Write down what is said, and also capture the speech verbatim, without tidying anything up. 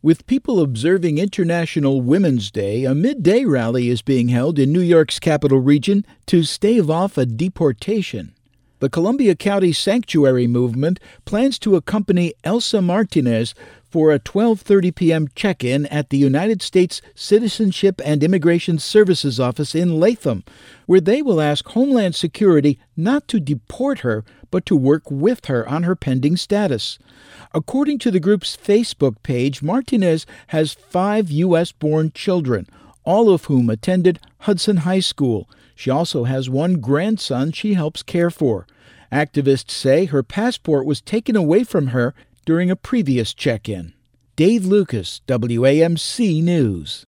With people observing International Women's Day, a midday rally is being held in New York's capital region to stave off a deportation. The Columbia County Sanctuary Movement plans to accompany Elsa Martinez for a twelve thirty p.m. check-in at the United States Citizenship and Immigration Services office in Latham, where they will ask Homeland Security not to deport her, but to work with her on her pending status. According to the group's Facebook page, Martinez has five U S-born children, all of whom attended Hudson High School. She also has one grandson she helps care for. Activists say her passport was taken away from her during a previous check-in. Dave Lucas, W A M C News.